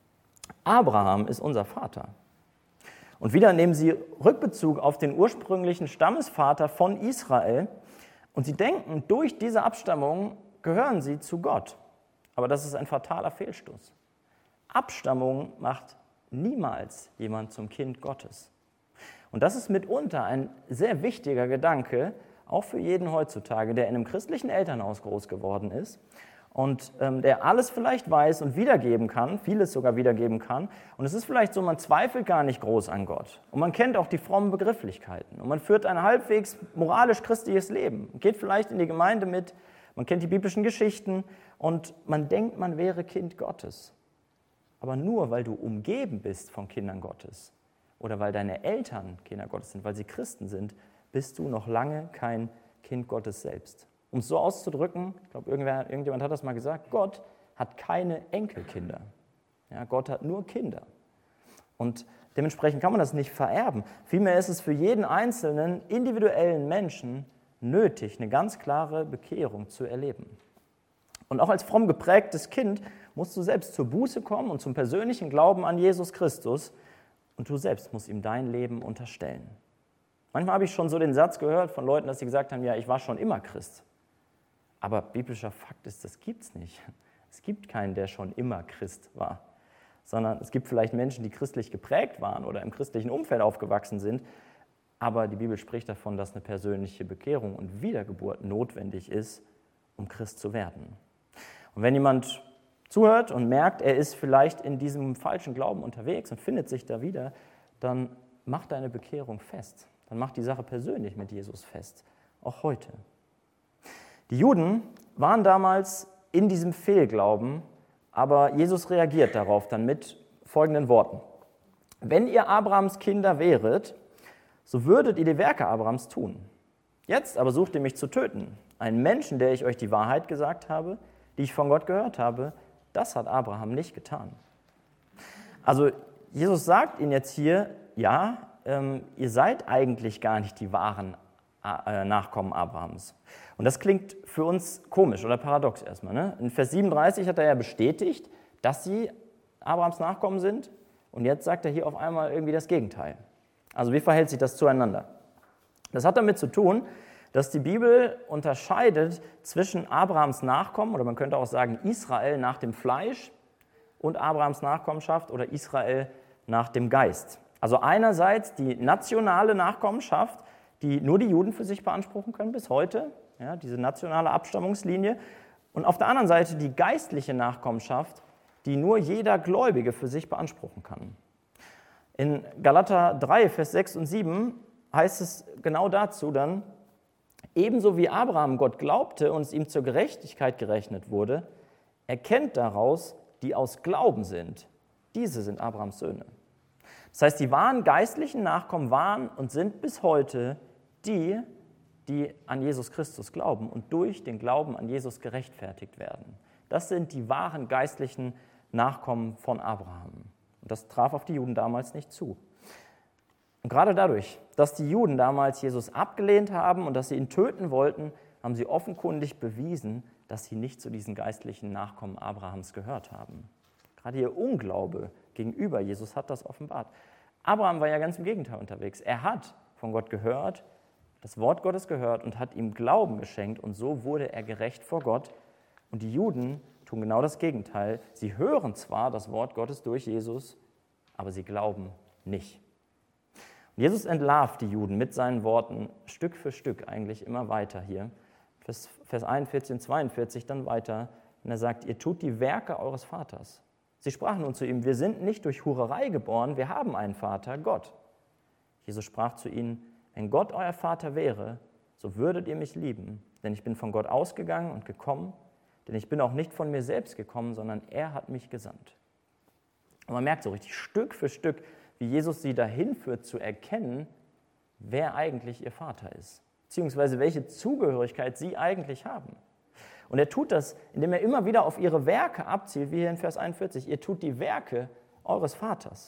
Abraham ist unser Vater. Und wieder nehmen sie Rückbezug auf den ursprünglichen Stammesvater von Israel und sie denken, durch diese Abstammung gehören sie zu Gott. Aber das ist ein fataler Fehlstoß. Abstammung macht niemals jemand zum Kind Gottes. Und das ist mitunter ein sehr wichtiger Gedanke, auch für jeden heutzutage, der in einem christlichen Elternhaus groß geworden ist und der alles vielleicht weiß und wiedergeben kann, vieles sogar wiedergeben kann. Und es ist vielleicht so, man zweifelt gar nicht groß an Gott. Und man kennt auch die frommen Begrifflichkeiten. Und man führt ein halbwegs moralisch christliches Leben. Man geht vielleicht in die Gemeinde mit, man kennt die biblischen Geschichten und man denkt, man wäre Kind Gottes. Aber nur, weil du umgeben bist von Kindern Gottes oder weil deine Eltern Kinder Gottes sind, weil sie Christen sind, bist du noch lange kein Kind Gottes selbst. Um es so auszudrücken, ich glaube, irgendjemand hat das mal gesagt, Gott hat keine Enkelkinder. Ja, Gott hat nur Kinder. Und dementsprechend kann man das nicht vererben. Vielmehr ist es für jeden einzelnen individuellen Menschen nötig, eine ganz klare Bekehrung zu erleben. Und auch als fromm geprägtes Kind musst du selbst zur Buße kommen und zum persönlichen Glauben an Jesus Christus und du selbst musst ihm dein Leben unterstellen. Manchmal habe ich schon so den Satz gehört von Leuten, dass sie gesagt haben, ja, ich war schon immer Christ. Aber biblischer Fakt ist, das gibt es nicht. Es gibt keinen, der schon immer Christ war, sondern es gibt vielleicht Menschen, die christlich geprägt waren oder im christlichen Umfeld aufgewachsen sind, aber die Bibel spricht davon, dass eine persönliche Bekehrung und Wiedergeburt notwendig ist, um Christ zu werden. Und wenn jemand zuhört und merkt, er ist vielleicht in diesem falschen Glauben unterwegs und findet sich da wieder, dann mach deine Bekehrung fest. Dann mach die Sache persönlich mit Jesus fest, auch heute. Die Juden waren damals in diesem Fehlglauben, aber Jesus reagiert darauf dann mit folgenden Worten. Wenn ihr Abrahams Kinder wäret, so würdet ihr die Werke Abrahams tun. Jetzt aber sucht ihr mich zu töten. Einen Menschen, der ich euch die Wahrheit gesagt habe, die ich von Gott gehört habe, das hat Abraham nicht getan. Also Jesus sagt ihnen jetzt hier, ja, ihr seid eigentlich gar nicht die wahren Nachkommen Abrahams. Und das klingt für uns komisch oder paradox erstmal. Ne? In Vers 37 hat er ja bestätigt, dass sie Abrahams Nachkommen sind. Und jetzt sagt er hier auf einmal irgendwie das Gegenteil. Also wie verhält sich das zueinander? Das hat damit zu tun, dass die Bibel unterscheidet zwischen Abrahams Nachkommen, oder man könnte auch sagen Israel nach dem Fleisch, und Abrahams Nachkommenschaft oder Israel nach dem Geist. Also einerseits die nationale Nachkommenschaft, die nur die Juden für sich beanspruchen können bis heute, ja, diese nationale Abstammungslinie, und auf der anderen Seite die geistliche Nachkommenschaft, die nur jeder Gläubige für sich beanspruchen kann. In Galater 3, Vers 6 und 7 heißt es genau dazu dann, ebenso wie Abraham Gott glaubte und es ihm zur Gerechtigkeit gerechnet wurde, erkennt daraus, die aus Glauben sind. Diese sind Abrahams Söhne. Das heißt, die wahren geistlichen Nachkommen waren und sind bis heute die, die an Jesus Christus glauben und durch den Glauben an Jesus gerechtfertigt werden. Das sind die wahren geistlichen Nachkommen von Abraham. Und das traf auf die Juden damals nicht zu. Und gerade dadurch, dass die Juden damals Jesus abgelehnt haben und dass sie ihn töten wollten, haben sie offenkundig bewiesen, dass sie nicht zu diesen geistlichen Nachkommen Abrahams gehört haben. Gerade ihr Unglaube gegenüber Jesus hat das offenbart. Abraham war ja ganz im Gegenteil unterwegs. Er hat von Gott gehört, das Wort Gottes gehört und hat ihm Glauben geschenkt und so wurde er gerecht vor Gott. Und die Juden tun genau das Gegenteil. Sie hören zwar das Wort Gottes durch Jesus, aber sie glauben nicht. Und Jesus entlarvt die Juden mit seinen Worten Stück für Stück eigentlich immer weiter hier. Vers 41 und 42 dann weiter. Und er sagt, ihr tut die Werke eures Vaters. Sie sprachen nun zu ihm, wir sind nicht durch Hurerei geboren, wir haben einen Vater, Gott. Jesus sprach zu ihnen, wenn Gott euer Vater wäre, so würdet ihr mich lieben, denn ich bin von Gott ausgegangen und gekommen, denn ich bin auch nicht von mir selbst gekommen, sondern er hat mich gesandt. Und man merkt so richtig Stück für Stück, wie Jesus sie dahin führt, zu erkennen, wer eigentlich ihr Vater ist, beziehungsweise welche Zugehörigkeit sie eigentlich haben. Und er tut das, indem er immer wieder auf ihre Werke abzielt, wie hier in Vers 41. Ihr tut die Werke eures Vaters.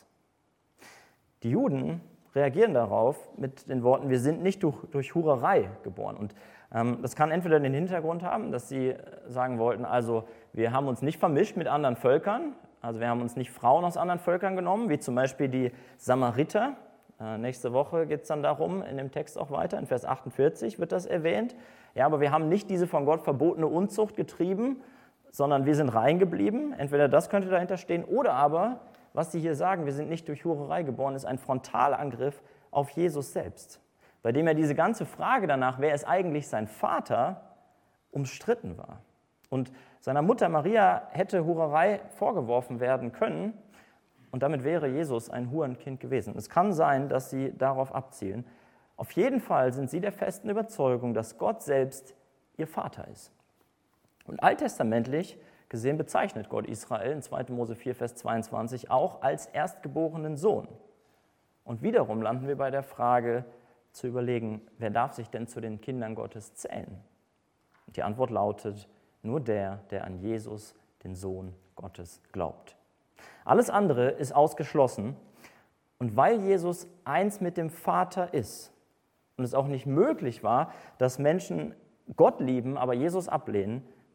Die Juden reagieren darauf mit den Worten, wir sind nicht durch Hurerei geboren. Und das kann entweder den Hintergrund haben, dass sie sagen wollten, also wir haben uns nicht vermischt mit anderen Völkern, also wir haben uns nicht Frauen aus anderen Völkern genommen, wie zum Beispiel die Samariter. Nächste Woche geht es dann darum, in dem Text auch weiter, in Vers 48 wird das erwähnt. Ja, aber wir haben nicht diese von Gott verbotene Unzucht getrieben, sondern wir sind rein geblieben. Entweder das könnte dahinter stehen oder aber, was sie hier sagen, wir sind nicht durch Hurerei geboren, ist ein Frontalangriff auf Jesus selbst, bei dem ja diese ganze Frage danach, wer ist eigentlich sein Vater, umstritten war. Und seiner Mutter Maria hätte Hurerei vorgeworfen werden können und damit wäre Jesus ein Hurenkind gewesen. Es kann sein, dass sie darauf abzielen. Auf jeden Fall sind sie der festen Überzeugung, dass Gott selbst ihr Vater ist. Und alttestamentlich gesehen bezeichnet Gott Israel in 2. Mose 4, Vers 22 auch als erstgeborenen Sohn. Und wiederum landen wir bei der Frage zu überlegen, wer darf sich denn zu den Kindern Gottes zählen? Und die Antwort lautet, nur der an Jesus, den Sohn Gottes, glaubt. Alles andere ist ausgeschlossen. Und weil Jesus eins mit dem Vater ist und es auch nicht möglich war, dass Menschen Gott lieben, aber Jesus ablehnen,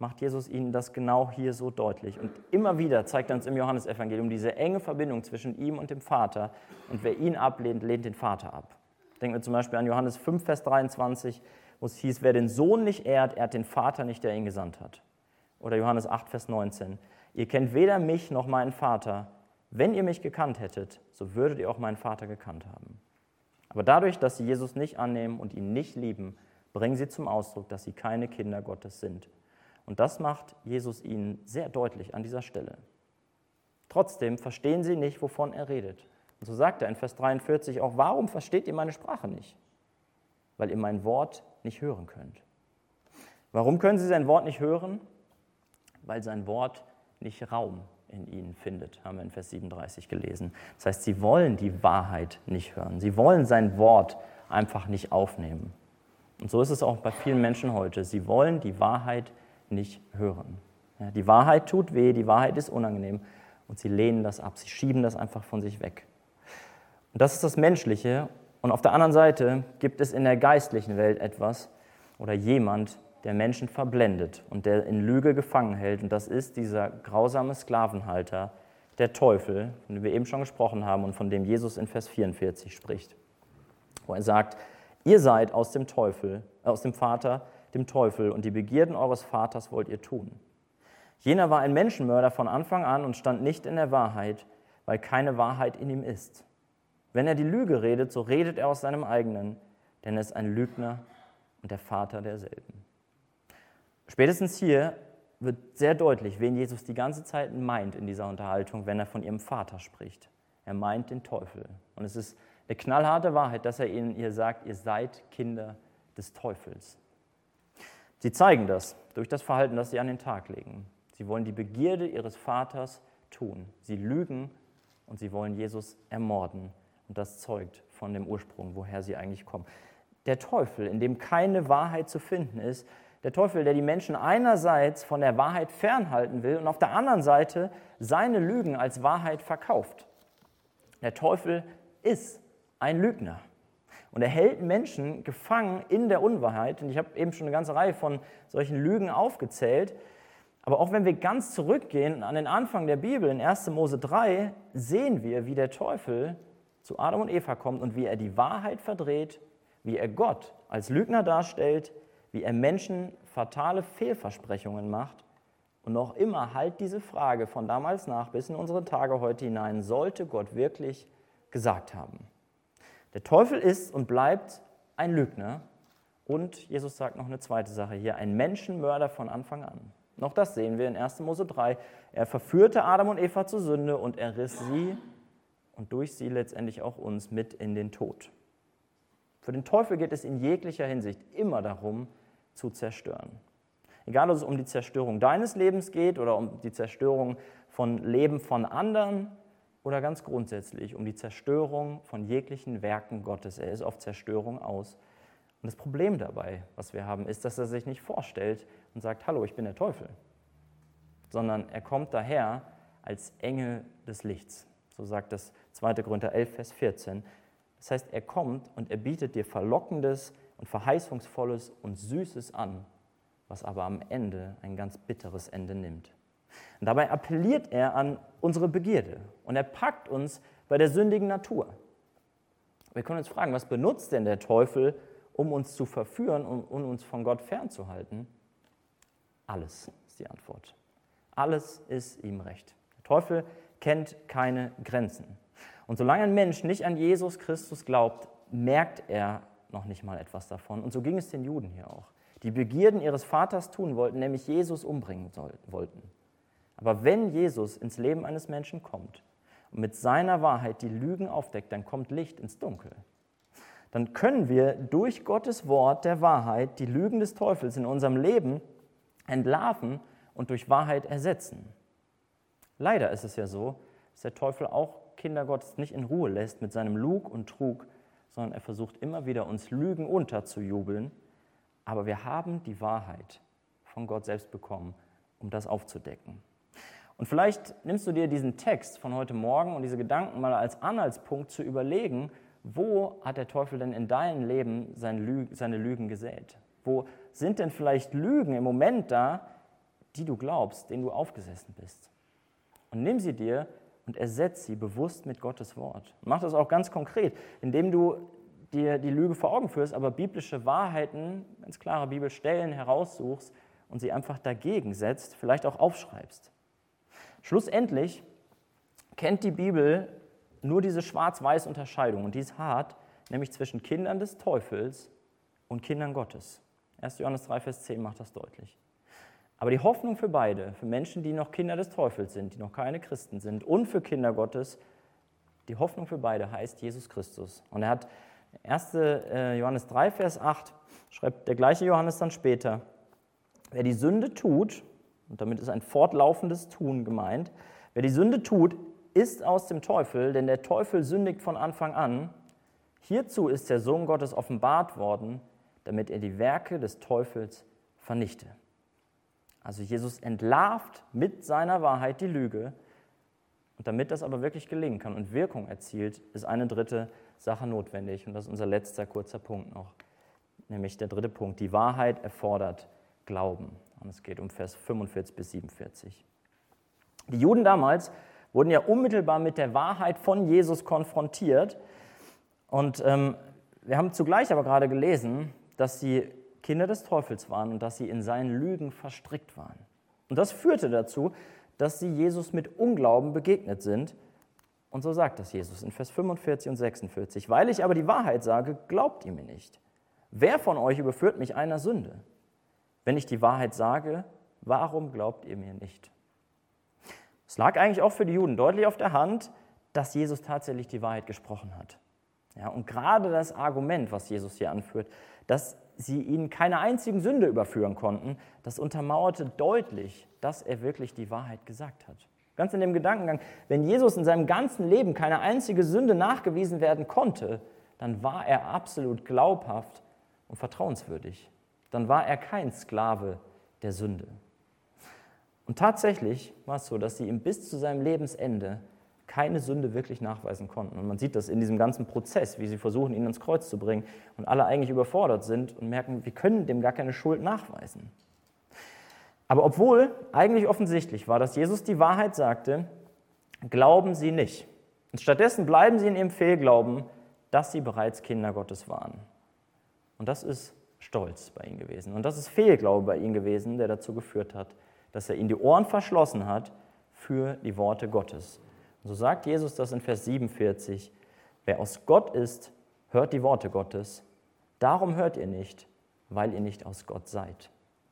macht Jesus ihnen das genau hier so deutlich. Und immer wieder zeigt er uns im Johannesevangelium diese enge Verbindung zwischen ihm und dem Vater. Und wer ihn ablehnt, lehnt den Vater ab. Denken wir zum Beispiel an Johannes 5, Vers 23, wo es hieß, wer den Sohn nicht ehrt den Vater nicht, der ihn gesandt hat. Oder Johannes 8, Vers 19, ihr kennt weder mich noch meinen Vater. Wenn ihr mich gekannt hättet, so würdet ihr auch meinen Vater gekannt haben. Aber dadurch, dass sie Jesus nicht annehmen und ihn nicht lieben, bringen sie zum Ausdruck, dass sie keine Kinder Gottes sind. Und das macht Jesus ihnen sehr deutlich an dieser Stelle. Trotzdem verstehen sie nicht, wovon er redet. Und so sagt er in Vers 43 auch, warum versteht ihr meine Sprache nicht? Weil ihr mein Wort nicht hören könnt. Warum können sie sein Wort nicht hören? Weil sein Wort nicht Raum in ihnen findet, haben wir in Vers 37 gelesen. Das heißt, sie wollen die Wahrheit nicht hören. Sie wollen sein Wort einfach nicht aufnehmen. Und so ist es auch bei vielen Menschen heute. Sie wollen die Wahrheit nicht hören. Ja, die Wahrheit tut weh, die Wahrheit ist unangenehm und sie lehnen das ab, sie schieben das einfach von sich weg. Und das ist das Menschliche. Und auf der anderen Seite gibt es in der geistlichen Welt etwas oder jemand, der Menschen verblendet und der in Lüge gefangen hält. Und das ist dieser grausame Sklavenhalter, der Teufel, von dem wir eben schon gesprochen haben und von dem Jesus in Vers 44 spricht. Wo er sagt, ihr seid aus dem Vater, dem Teufel, und die Begierden eures Vaters wollt ihr tun. Jener war ein Menschenmörder von Anfang an und stand nicht in der Wahrheit, weil keine Wahrheit in ihm ist. Wenn er die Lüge redet, so redet er aus seinem eigenen, denn er ist ein Lügner und der Vater derselben. Spätestens hier wird sehr deutlich, wen Jesus die ganze Zeit meint in dieser Unterhaltung, wenn er von ihrem Vater spricht. Er meint den Teufel. Und es ist eine knallharte Wahrheit, dass er ihr sagt, ihr seid Kinder des Teufels. Sie zeigen das durch das Verhalten, das sie an den Tag legen. Sie wollen die Begierde ihres Vaters tun. Sie lügen und sie wollen Jesus ermorden. Und das zeugt von dem Ursprung, woher sie eigentlich kommen. Der Teufel, in dem keine Wahrheit zu finden ist, der Teufel, der die Menschen einerseits von der Wahrheit fernhalten will und auf der anderen Seite seine Lügen als Wahrheit verkauft. Der Teufel ist ein Lügner. Und er hält Menschen gefangen in der Unwahrheit. Und ich habe eben schon eine ganze Reihe von solchen Lügen aufgezählt. Aber auch wenn wir ganz zurückgehen an den Anfang der Bibel, in 1. Mose 3, sehen wir, wie der Teufel zu Adam und Eva kommt und wie er die Wahrheit verdreht, wie er Gott als Lügner darstellt, wie er Menschen fatale Fehlversprechungen macht. Und noch immer halt diese Frage von damals nach bis in unsere Tage heute hinein, sollte Gott wirklich gesagt haben? Der Teufel ist und bleibt ein Lügner und Jesus sagt noch eine zweite Sache hier, ein Menschenmörder von Anfang an. Noch das sehen wir in 1. Mose 3. Er verführte Adam und Eva zur Sünde und er riss sie und durch sie letztendlich auch uns mit in den Tod. Für den Teufel geht es in jeglicher Hinsicht immer darum, zu zerstören. Egal, ob es um die Zerstörung deines Lebens geht oder um die Zerstörung von Leben von anderen oder ganz grundsätzlich um die Zerstörung von jeglichen Werken Gottes. Er ist auf Zerstörung aus. Und das Problem dabei, was wir haben, ist, dass er sich nicht vorstellt und sagt, hallo, ich bin der Teufel, sondern er kommt daher als Engel des Lichts. So sagt das 2. Korinther 11, Vers 14. Das heißt, er kommt und er bietet dir Verlockendes und Verheißungsvolles und Süßes an, was aber am Ende ein ganz bitteres Ende nimmt. Und dabei appelliert er an unsere Begierde und er packt uns bei der sündigen Natur. Wir können uns fragen, was benutzt denn der Teufel, um uns zu verführen und uns von Gott fernzuhalten? Alles ist die Antwort. Alles ist ihm recht. Der Teufel kennt keine Grenzen. Und solange ein Mensch nicht an Jesus Christus glaubt, merkt er noch nicht mal etwas davon. Und so ging es den Juden hier auch. Die Begierden ihres Vaters tun wollten, nämlich Jesus umbringen wollten. Aber wenn Jesus ins Leben eines Menschen kommt und mit seiner Wahrheit die Lügen aufdeckt, dann kommt Licht ins Dunkel. Dann können wir durch Gottes Wort der Wahrheit die Lügen des Teufels in unserem Leben entlarven und durch Wahrheit ersetzen. Leider ist es ja so, dass der Teufel auch Kinder Gottes nicht in Ruhe lässt mit seinem Lug und Trug, sondern er versucht immer wieder, uns Lügen unterzujubeln. Aber wir haben die Wahrheit von Gott selbst bekommen, um das aufzudecken. Und vielleicht nimmst du dir diesen Text von heute Morgen und diese Gedanken mal als Anhaltspunkt zu überlegen, wo hat der Teufel denn in deinem Leben seine Lügen gesät? Wo sind denn vielleicht Lügen im Moment da, die du glaubst, denen du aufgesessen bist. Und nimm sie dir und ersetz sie bewusst mit Gottes Wort. Mach das auch ganz konkret, indem du dir die Lüge vor Augen führst, aber biblische Wahrheiten, ganz klare Bibelstellen heraussuchst und sie einfach dagegen setzt, vielleicht auch aufschreibst. Schlussendlich kennt die Bibel nur diese Schwarz-Weiß-Unterscheidung und die ist hart, nämlich zwischen Kindern des Teufels und Kindern Gottes. 1. Johannes 3, Vers 10 macht das deutlich. Aber die Hoffnung für beide, für Menschen, die noch Kinder des Teufels sind, die noch keine Christen sind, und für Kinder Gottes, die Hoffnung für beide heißt Jesus Christus. Und er hat 1. Johannes 3, Vers 8, schreibt der gleiche Johannes dann später, wer die Sünde tut, und damit ist ein fortlaufendes Tun gemeint, wer die Sünde tut, ist aus dem Teufel, denn der Teufel sündigt von Anfang an. Hierzu ist der Sohn Gottes offenbart worden, damit er die Werke des Teufels vernichte. Also Jesus entlarvt mit seiner Wahrheit die Lüge. Und damit das aber wirklich gelingen kann und Wirkung erzielt, ist eine dritte Sache notwendig. Und das ist unser letzter kurzer Punkt noch, nämlich der dritte Punkt. Die Wahrheit erfordert Glauben. Und es geht um Vers 45 bis 47. Die Juden damals wurden ja unmittelbar mit der Wahrheit von Jesus konfrontiert. Und wir haben zugleich aber gerade gelesen, dass sie Kinder des Teufels waren und dass sie in seinen Lügen verstrickt waren. Und das führte dazu, dass sie Jesus mit Unglauben begegnet sind. Und so sagt das Jesus in Vers 45 und 46. Weil ich aber die Wahrheit sage, glaubt ihr mir nicht. Wer von euch überführt mich einer Sünde? Wenn ich die Wahrheit sage, warum glaubt ihr mir nicht? Es lag eigentlich auch für die Juden deutlich auf der Hand, dass Jesus tatsächlich die Wahrheit gesprochen hat. Ja, und gerade das Argument, was Jesus hier anführt, dass sie ihnen keine einzigen Sünde überführen konnten, das untermauerte deutlich, dass er wirklich die Wahrheit gesagt hat. Ganz in dem Gedankengang, wenn Jesus in seinem ganzen Leben keine einzige Sünde nachgewiesen werden konnte, dann war er absolut glaubhaft und vertrauenswürdig. Dann war er kein Sklave der Sünde. Und tatsächlich war es so, dass sie ihm bis zu seinem Lebensende keine Sünde wirklich nachweisen konnten. Und man sieht das in diesem ganzen Prozess, wie sie versuchen, ihn ans Kreuz zu bringen und alle eigentlich überfordert sind und merken, wir können dem gar keine Schuld nachweisen. Aber obwohl eigentlich offensichtlich war, dass Jesus die Wahrheit sagte, glauben sie nicht. Und stattdessen bleiben sie in ihrem Fehlglauben, dass sie bereits Kinder Gottes waren. Und das ist Stolz bei ihnen gewesen. Und das ist Fehlglaube bei ihnen gewesen, der dazu geführt hat, dass er ihnen die Ohren verschlossen hat für die Worte Gottes. Und so sagt Jesus das in Vers 47, wer aus Gott ist, hört die Worte Gottes, darum hört ihr nicht, weil ihr nicht aus Gott seid.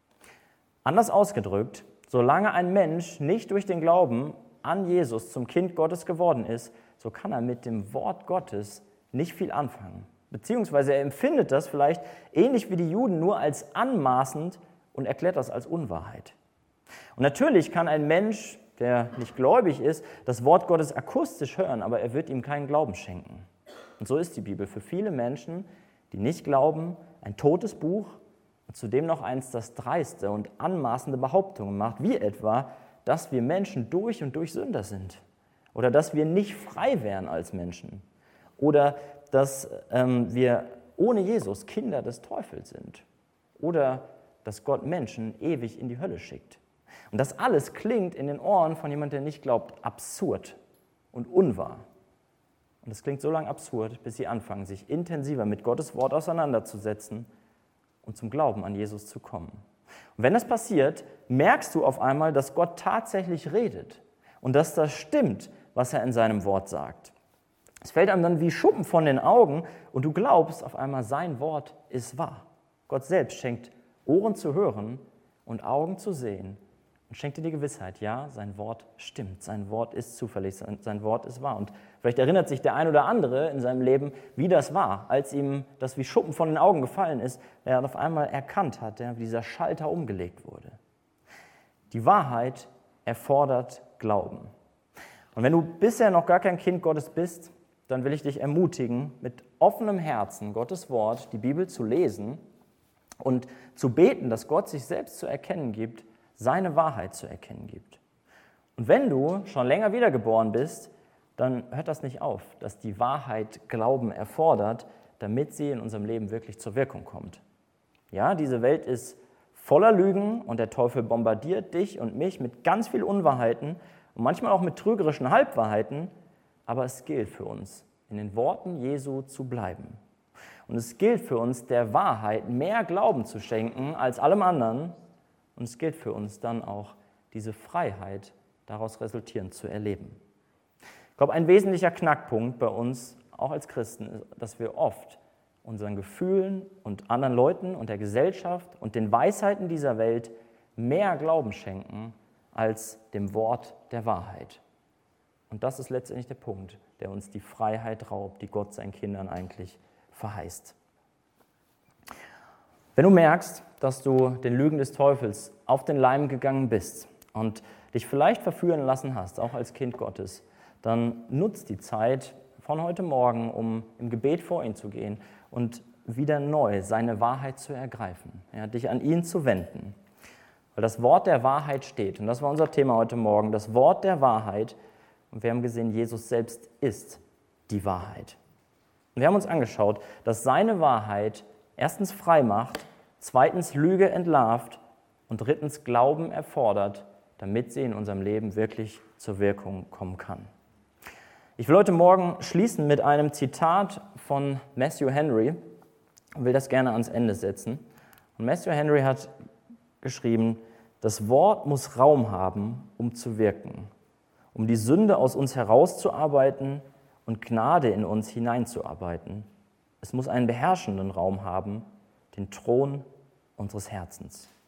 Anders ausgedrückt, solange ein Mensch nicht durch den Glauben an Jesus zum Kind Gottes geworden ist, so kann er mit dem Wort Gottes nicht viel anfangen. Beziehungsweise er empfindet das vielleicht ähnlich wie die Juden nur als anmaßend und erklärt das als Unwahrheit. Und natürlich kann ein Mensch, der nicht gläubig ist, das Wort Gottes akustisch hören, aber er wird ihm keinen Glauben schenken. Und so ist die Bibel für viele Menschen, die nicht glauben, ein totes Buch und zudem noch eins, das dreiste und anmaßende Behauptungen macht, wie etwa, dass wir Menschen durch und durch Sünder sind oder dass wir nicht frei wären als Menschen oder dass wir ohne Jesus Kinder des Teufels sind oder dass Gott Menschen ewig in die Hölle schickt. Und das alles klingt in den Ohren von jemandem, der nicht glaubt, absurd und unwahr. Und es klingt so lange absurd, bis sie anfangen, sich intensiver mit Gottes Wort auseinanderzusetzen und zum Glauben an Jesus zu kommen. Und wenn das passiert, merkst du auf einmal, dass Gott tatsächlich redet und dass das stimmt, was er in seinem Wort sagt. Es fällt einem dann wie Schuppen von den Augen und du glaubst auf einmal, sein Wort ist wahr. Gott selbst schenkt Ohren zu hören und Augen zu sehen und schenkt dir die Gewissheit, ja, sein Wort stimmt, sein Wort ist zuverlässig, sein Wort ist wahr. Und vielleicht erinnert sich der ein oder andere in seinem Leben, wie das war, als ihm das wie Schuppen von den Augen gefallen ist, er auf einmal erkannt hat, wie dieser Schalter umgelegt wurde. Die Wahrheit erfordert Glauben. Und wenn du bisher noch gar kein Kind Gottes bist, dann will ich dich ermutigen, mit offenem Herzen Gottes Wort, die Bibel zu lesen und zu beten, dass Gott sich selbst zu erkennen gibt, seine Wahrheit zu erkennen gibt. Und wenn du schon länger wiedergeboren bist, dann hört das nicht auf, dass die Wahrheit Glauben erfordert, damit sie in unserem Leben wirklich zur Wirkung kommt. Ja, diese Welt ist voller Lügen und der Teufel bombardiert dich und mich mit ganz viel Unwahrheiten und manchmal auch mit trügerischen Halbwahrheiten, aber es gilt für uns, in den Worten Jesu zu bleiben. Und es gilt für uns, der Wahrheit mehr Glauben zu schenken als allem anderen. Und es gilt für uns dann auch, diese Freiheit daraus resultierend zu erleben. Ich glaube, ein wesentlicher Knackpunkt bei uns, auch als Christen, ist, dass wir oft unseren Gefühlen und anderen Leuten und der Gesellschaft und den Weisheiten dieser Welt mehr Glauben schenken als dem Wort der Wahrheit. Und das ist letztendlich der Punkt, der uns die Freiheit raubt, die Gott seinen Kindern eigentlich verheißt. Wenn du merkst, dass du den Lügen des Teufels auf den Leim gegangen bist und dich vielleicht verführen lassen hast, auch als Kind Gottes, dann nutz die Zeit von heute Morgen, um im Gebet vor ihn zu gehen und wieder neu seine Wahrheit zu ergreifen, ja, dich an ihn zu wenden. Weil das Wort der Wahrheit steht, und das war unser Thema heute Morgen, das Wort der Wahrheit, und wir haben gesehen, Jesus selbst ist die Wahrheit. Und wir haben uns angeschaut, dass seine Wahrheit erstens frei macht, zweitens Lüge entlarvt und drittens Glauben erfordert, damit sie in unserem Leben wirklich zur Wirkung kommen kann. Ich will heute Morgen schließen mit einem Zitat von Matthew Henry und will das gerne ans Ende setzen. Und Matthew Henry hat geschrieben, das Wort muss Raum haben, um zu wirken, um die Sünde aus uns herauszuarbeiten und Gnade in uns hineinzuarbeiten. Es muss einen beherrschenden Raum haben, den Thron unseres Herzens.